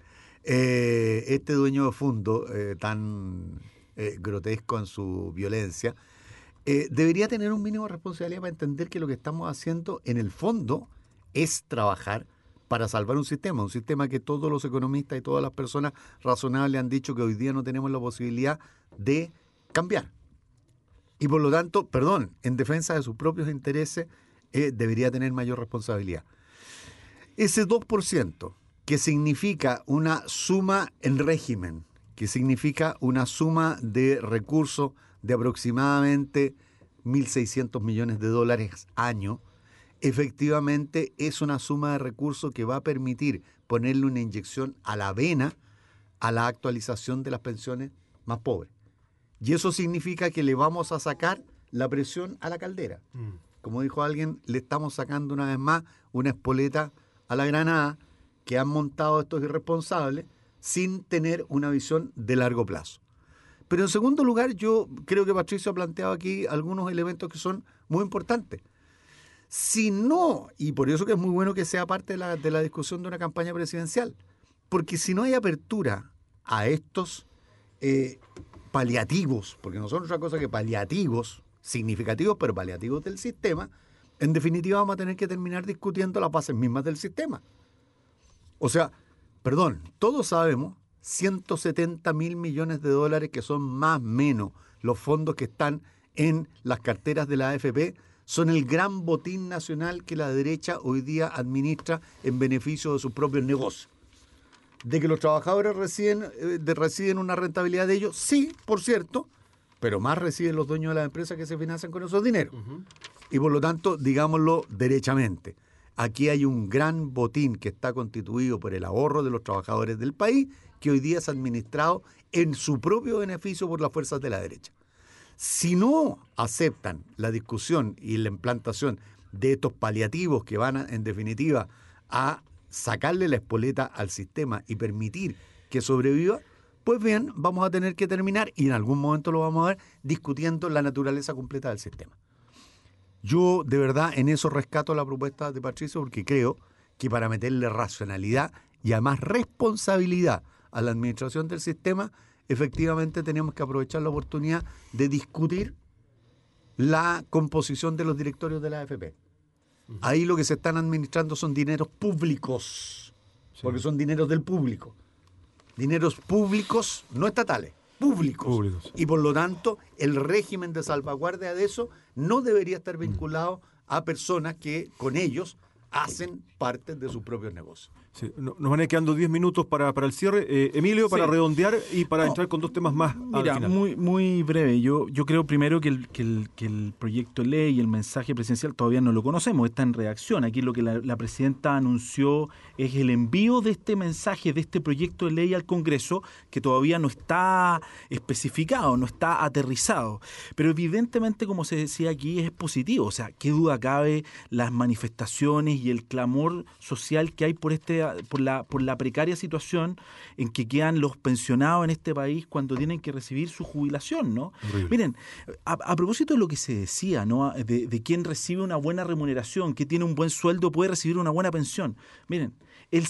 Este dueño de fondo tan grotesco en su violencia debería tener un mínimo de responsabilidad para entender que lo que estamos haciendo en el fondo es trabajar para salvar un sistema que todos los economistas y todas las personas razonables han dicho que hoy día no tenemos la posibilidad de cambiar. Y por lo tanto, en defensa de sus propios intereses, debería tener mayor responsabilidad. Ese 2%, que significa una suma en régimen, que significa una suma de recursos de aproximadamente 1.600 millones de dólares año, efectivamente es una suma de recursos que va a permitir ponerle una inyección a la vena a la actualización de las pensiones más pobres. Y eso significa que le vamos a sacar la presión a la caldera. Como dijo alguien, le estamos sacando una vez más una espoleta a la granada que han montado estos irresponsables sin tener una visión de largo plazo. Pero en segundo lugar, yo creo que Patricio ha planteado aquí algunos elementos que son muy importantes. Si no, y por eso que es muy bueno que sea parte de la discusión de una campaña presidencial, porque si no hay apertura a estos paliativos, porque no son otra cosa que paliativos, significativos, pero paliativos del sistema, en definitiva vamos a tener que terminar discutiendo las bases mismas del sistema. O sea, todos sabemos 170.000 millones de dólares que son más o menos los fondos que están en las carteras de la AFP, son el gran botín nacional que la derecha hoy día administra en beneficio de sus propios negocios. De que los trabajadores reciben una rentabilidad de ellos, sí, por cierto, pero más reciben los dueños de las empresas que se financian con esos dineros. Y por lo tanto, digámoslo derechamente, aquí hay un gran botín que está constituido por el ahorro de los trabajadores del país, que hoy día es administrado en su propio beneficio por las fuerzas de la derecha. Si no aceptan la discusión y la implantación de estos paliativos que van, en definitiva, a sacarle la espoleta al sistema y permitir que sobreviva, pues bien, vamos a tener que terminar, y en algún momento lo vamos a ver, discutiendo la naturaleza completa del sistema. Yo, de verdad, en eso rescato la propuesta de Patricio, porque creo que para meterle racionalidad y además responsabilidad a la administración del sistema, efectivamente tenemos que aprovechar la oportunidad de discutir la composición de los directorios de la AFP. Ahí lo que se están administrando son dineros públicos, porque son dineros del público. Dineros públicos, no estatales, públicos. Y por lo tanto, el régimen de salvaguardia de eso no debería estar vinculado a personas que con ellos hacen parte de sus propios negocios. Sí, nos van a ir quedando 10 minutos para el cierre. Emilio, para redondear y para entrar con dos temas más. Mira, muy breve. Yo creo primero que el proyecto de ley y el mensaje presidencial todavía no lo conocemos, está en redacción. Aquí lo que la presidenta anunció es el envío de este mensaje, de este proyecto de ley al Congreso, que todavía no está especificado, no está aterrizado. Pero evidentemente, como se decía aquí, es positivo. O sea, qué duda cabe las manifestaciones y el clamor social que hay por la precaria situación en que quedan los pensionados en este país cuando tienen que recibir su jubilación, ¿no? Horrible. Miren, a propósito de lo que se decía, ¿no? De quien recibe una buena remuneración, que tiene un buen sueldo, puede recibir una buena pensión. Miren, el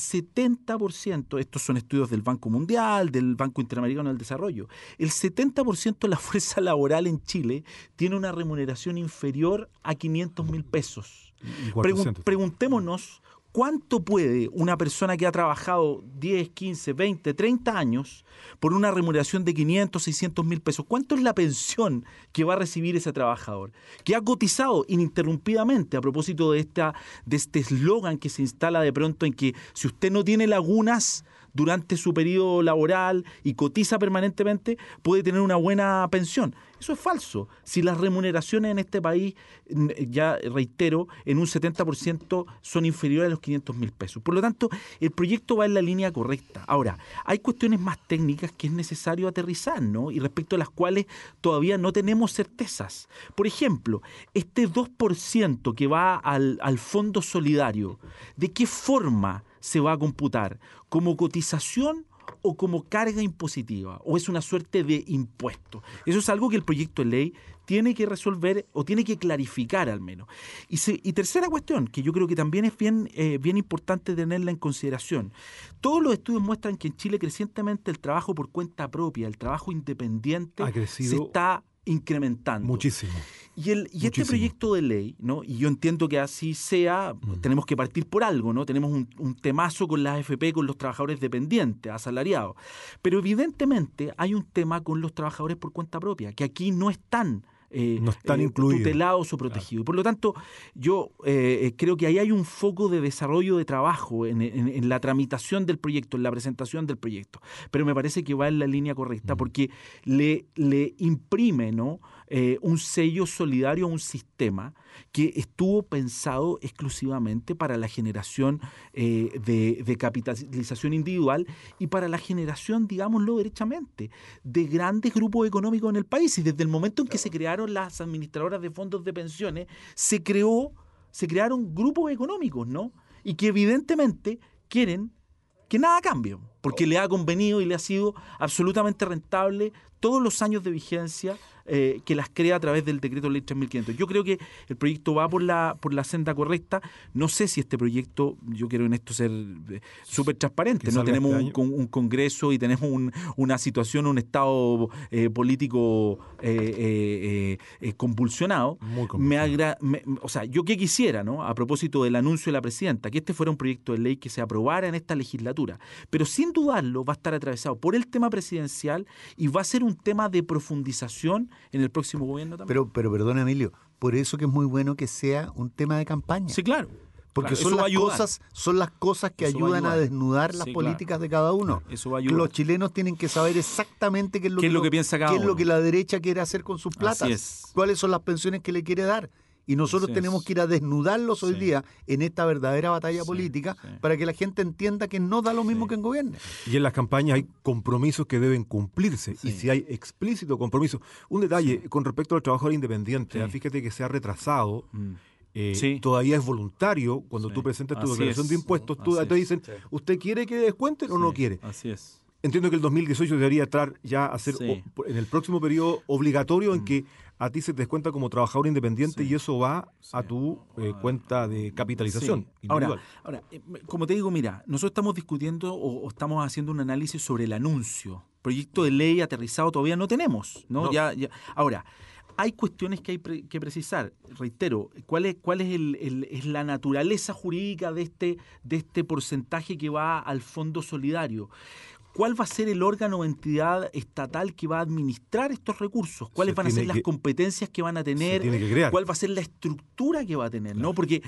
70%, estos son estudios del Banco Mundial, del Banco Interamericano del Desarrollo, el 70% de la fuerza laboral en Chile tiene una remuneración inferior a 500.000 pesos. Preguntémonos ¿cuánto puede una persona que ha trabajado 10, 15, 20, 30 años por una remuneración de 500, 600 mil pesos? ¿Cuánto es la pensión que va a recibir ese trabajador? Que ha cotizado ininterrumpidamente, a propósito de este eslogan que se instala de pronto en que si usted no tiene lagunas durante su periodo laboral y cotiza permanentemente, puede tener una buena pensión. Eso es falso. Si las remuneraciones en este país, ya reitero, en un 70% son inferiores a los 500.000 pesos. Por lo tanto, el proyecto va en la línea correcta. Ahora, hay cuestiones más técnicas que es necesario aterrizar, ¿no? Y respecto a las cuales todavía no tenemos certezas. Por ejemplo, este 2% que va al Fondo Solidario, ¿de qué forma se va a computar? ¿Como cotización o como carga impositiva? ¿O es una suerte de impuesto? Eso es algo que el proyecto de ley tiene que resolver o tiene que clarificar al menos. Y tercera cuestión, que yo creo que también es bien importante tenerla en consideración. Todos los estudios muestran que en Chile crecientemente el trabajo por cuenta propia, el trabajo independiente, se está incrementando. Muchísimo. Y este proyecto de ley, ¿no? Y yo entiendo que así sea, tenemos que partir por algo, ¿no? Tenemos un temazo con la AFP, con los trabajadores dependientes, asalariados. Pero evidentemente hay un tema con los trabajadores por cuenta propia, que aquí no están tutelados o protegidos. Claro. Por lo tanto, yo creo que ahí hay un foco de desarrollo de trabajo en la tramitación del proyecto, en la presentación del proyecto. Pero me parece que va en la línea correcta porque le imprime, ¿no? Un sello solidario a un sistema que estuvo pensado exclusivamente para la generación de capitalización individual y para la generación, digámoslo derechamente, de grandes grupos económicos en el país. Y desde el momento en que se crearon las administradoras de fondos de pensiones, se crearon grupos económicos, ¿no? Y que evidentemente quieren que nada cambie, porque le ha convenido y le ha sido absolutamente rentable todos los años de vigencia que las crea a través del decreto ley 3.500. Yo creo que el proyecto va por la senda correcta. No sé si este proyecto, yo quiero en esto ser súper transparente, no tenemos un Congreso y tenemos una situación, un estado político convulsionado. Muy convulsionado. O sea, yo qué quisiera, ¿no? A propósito del anuncio de la presidenta, que este fuera un proyecto de ley que se aprobara en esta legislatura. Pero sin dudarlo va a estar atravesado por el tema presidencial y va a ser un tema de profundización en el próximo gobierno también. Pero perdona, Emilio, por eso que es muy bueno que sea un tema de campaña. Sí, claro. Porque son las cosas que ayudan a desnudar las políticas de cada uno. Claro, eso va a ayudar. Los chilenos tienen que saber exactamente qué es lo que piensa cada uno. Qué es lo que la derecha quiere hacer con sus platas. Cuáles son las pensiones que le quiere dar. Y nosotros Así tenemos es. que ir a desnudarlos hoy Sí. día en esta verdadera batalla política para que la gente entienda que no da lo mismo que en gobierne. Y en las campañas hay compromisos que deben cumplirse. Sí. Y si hay explícito compromiso. Un detalle con respecto al trabajador independiente. Sí. Fíjate que se ha retrasado. Sí. Todavía es voluntario cuando Sí. tú presentas tu Así declaración es. de impuestos. Tú, Así te es. dicen, ¿usted quiere que descuenten o no Sí, quiere? Así es. Entiendo que el 2018 debería entrar ya a ser Sí. en el próximo periodo obligatorio en que a ti se te descuenta como trabajador independiente Sí. y eso va a Sí. tu cuenta de capitalización Sí. individual. Ahora, como te digo, mira, nosotros estamos discutiendo o estamos haciendo un análisis sobre el anuncio. Proyecto de ley aterrizado todavía no tenemos, ¿no? No. Ya. Ahora, hay cuestiones que hay que precisar. Reitero, ¿cuál es es la naturaleza jurídica de este porcentaje que va al fondo solidario? ¿Cuál va a ser el órgano o entidad estatal que va a administrar estos recursos? ¿Cuáles Se van a ser tiene las que- competencias que van a tener? tiene que crear. ¿Cuál va a ser la estructura que va a tener? ¿No? Porque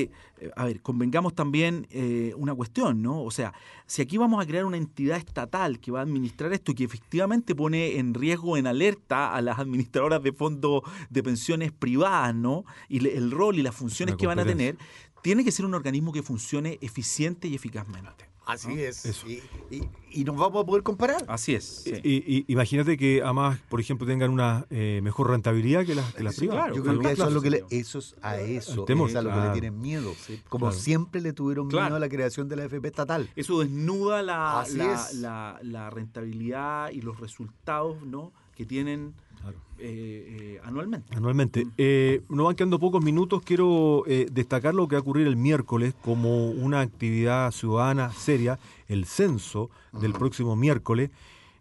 a ver, convengamos también una cuestión, ¿no? O sea, si aquí vamos a crear una entidad estatal que va a administrar esto, que efectivamente pone en riesgo, en alerta a las administradoras de fondos de pensiones privadas, ¿no? Y el rol y las funciones Una que van a tener, competencia. tiene que ser un organismo que funcione eficiente y eficazmente. Así es. Eso. Y nos vamos a poder comparar. Así es. sí. Y imagínate que además, por ejemplo, tengan una mejor rentabilidad que las privadas. claro. Yo creo que eso es lo que Claro. eso es a eso El temor, es a lo que claro. le tienen miedo. Como claro. siempre le tuvieron miedo Claro. a la creación de la FP estatal. Eso desnuda Así es. la rentabilidad y los resultados, ¿no? que tienen Claro. anualmente. Anualmente. Nos van quedando pocos minutos. Quiero destacar lo que va a ocurrir el miércoles como una actividad ciudadana seria, el censo del próximo miércoles,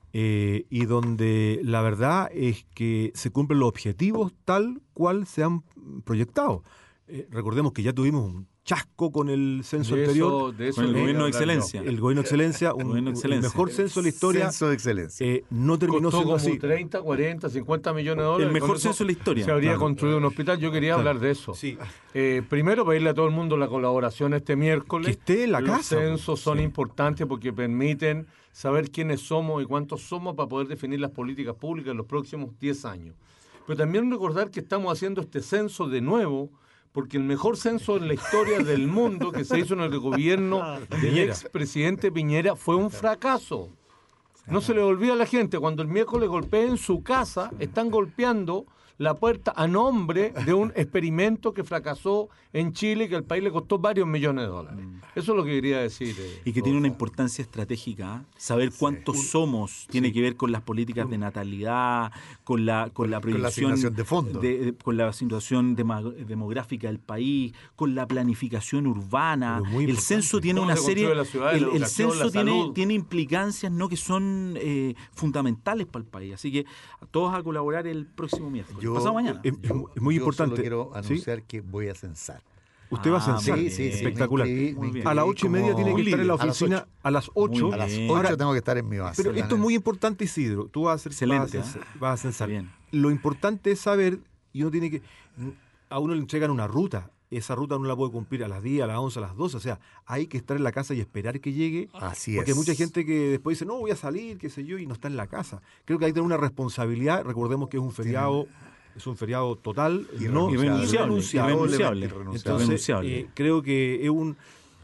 y donde la verdad es que se cumplen los objetivos tal cual se han proyectado. Recordemos que ya tuvimos un chasco con el censo anterior. De eso Con el quería gobierno de hablar yo. excelencia. El gobierno de excelencia, Gobierno de el excelencia. mejor censo de la historia, Censo de excelencia. no terminó Costó siendo como así. 30, 40, 50 millones de dólares. El mejor Con eso censo de la historia. Se habría Claro. construido un hospital. Yo quería hablar de eso. Sí. Primero, pedirle a todo el mundo la colaboración este miércoles. Que esté en la Los casa, censos son sí. importantes porque permiten saber quiénes somos y cuántos somos para poder definir las políticas públicas en los próximos 10 años. Pero también recordar que estamos haciendo este censo de nuevo porque el mejor censo en la historia del mundo que se hizo en el gobierno del Piñera. expresidente Piñera fue un fracaso. No se le olvida a la gente, cuando el miércoles golpeen su casa, están golpeando la puerta a nombre de un experimento que fracasó en Chile, que al país le costó varios millones de dólares. Eso es lo que quería decir. Y que tiene una importancia estratégica. Saber cuántos somos tiene que ver con las políticas de natalidad, con la proyección asignación de fondos. con la situación demográfica del país, con la planificación urbana. Pero muy El importante. censo tiene Cómo una se serie. construye la ciudad, la El educación, censo la salud. tiene implicancias, ¿no?, que son fundamentales para el país. Así que a todos a colaborar el próximo miércoles. Pasado mañana. Es muy Yo importante. solo quiero ¿Sí? anunciar que voy a censar. Usted va a censar. muy bien. Espectacular. Me inscribí Muy bien. A las 8:30 tiene que estar en la a las oficina a las 8. Muy A las bien. 8 tengo que estar en mi base. Pero esto es muy importante, Isidro. Tú vas a Excelente, vas a censar. Bien. Lo importante es saber, y uno tiene que. A uno le entregan una ruta. Esa ruta no la puede cumplir a las 10, a las 11, a las 12. O sea, hay que estar en la casa y esperar que llegue. Así Porque es. hay mucha gente que después dice, no, voy a salir, qué sé yo, y no está en la casa. Creo que hay que tener una responsabilidad. Recordemos que es un feriado. Es un feriado total, no Irrenunciable. irrenunciable. Irrenunciable. Entonces, Irrenunciable. creo que es un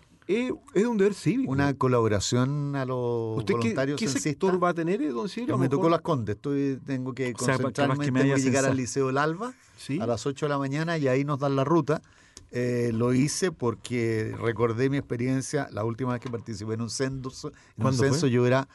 deber cívico. Una colaboración a los ¿Usted voluntarios qué censistas. sector va a tener, don Ciro? Yo A lo me mejor- tocó Las Condes, tengo que O sea, capaz concentrarme, que me tengo vaya que a llegar censar. al Liceo del Alba Sí. a las 8 de la mañana y ahí nos dan la ruta. Lo hice porque recordé mi experiencia, la última vez que participé en un censo, ¿Cuándo fue? yo era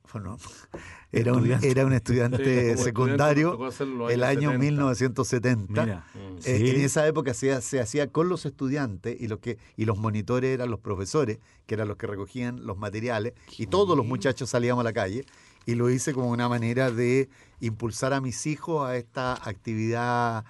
un estudiante Sí, como secundario, estudiante, tocó hacerlo en los el años año 70. 1970. Mira. Sí. En esa época se hacía con los estudiantes y los monitores eran los profesores, que eran los que recogían los materiales, y todos los muchachos salíamos a la calle, y lo hice como una manera de impulsar a mis hijos a esta actividad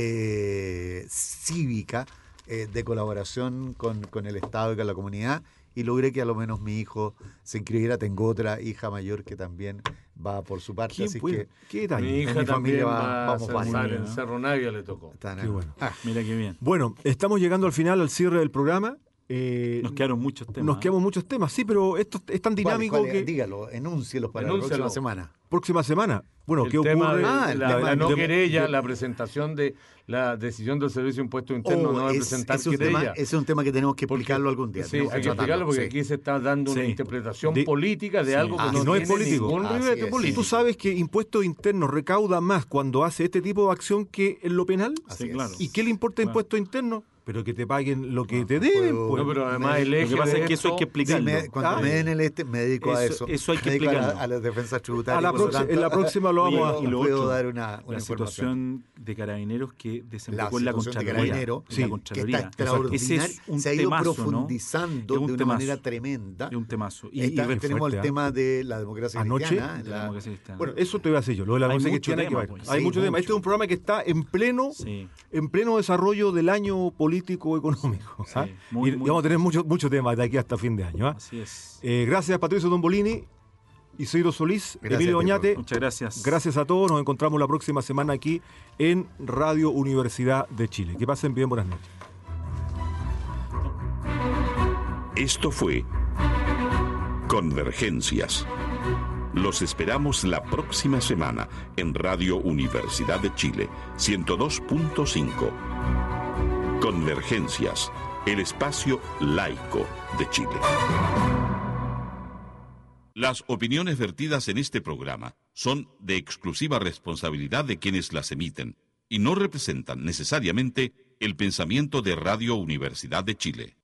cívica de colaboración con el Estado y con la comunidad, y logré que a lo menos mi hijo se inscribiera. Tengo otra hija mayor que también va por su parte, ¿Quién así puede? que ¿Qué detalle? Mi hija mi familia también va- va a vamos censar varios, en ¿no? Cerro Navia, le tocó. están Qué bueno. Mira qué bien. Bueno, estamos llegando al final, al cierre del programa. Nos quedaron muchos temas. Nos quedamos muchos temas, sí, pero esto es tan dinámico que... Dígalo, enúncielos para la próxima semana. Próxima semana. Bueno, el ¿qué tema ocurre? De la no querella, la presentación de la decisión del Servicio de Impuestos Internos no de presentar querella. Ese es un tema que tenemos que explicarlo algún día. Sí, hay que explicarlo porque aquí se está dando una interpretación política de algo que no es político. Ningún ribete político. ¿Tú sabes que Impuestos Internos recauda más cuando hace este tipo de acción que en lo penal? Así claro. ¿Y qué le importa Impuestos Internos? Pero que te paguen lo que te deben. No, pero además el eje lo que pasa es que eso hay que explicarlo. Cuando me den el me dedico a eso. Eso hay que explicarlo. A las defensas tributarias. En la próxima lo vamos a... Y lo puedo otro, dar una la situación de Carabineros que desembocó en la Contraloría. Que está extraordinaria. Ese es un se ha ido temazo, profundizando de una manera tremenda. Es un temazo. Y tenemos el tema de la democracia cristiana. Bueno, eso te iba a decir yo. Lo de la democracia cristiana. Hay mucho tema. Este es un programa que está en pleno desarrollo del año político económico. Y vamos a tener muchos temas de aquí hasta fin de año. Así es. Gracias Patricio Tombolini, Isidro Solís, Emilio Oñate. Muchas gracias. Gracias a todos. Nos encontramos la próxima semana aquí en Radio Universidad de Chile. Que pasen bien, buenas noches. Esto fue Convergencias. Los esperamos la próxima semana en Radio Universidad de Chile 102.5. Convergencias, el espacio laico de Chile. Las opiniones vertidas en este programa son de exclusiva responsabilidad de quienes las emiten y no representan necesariamente el pensamiento de Radio Universidad de Chile.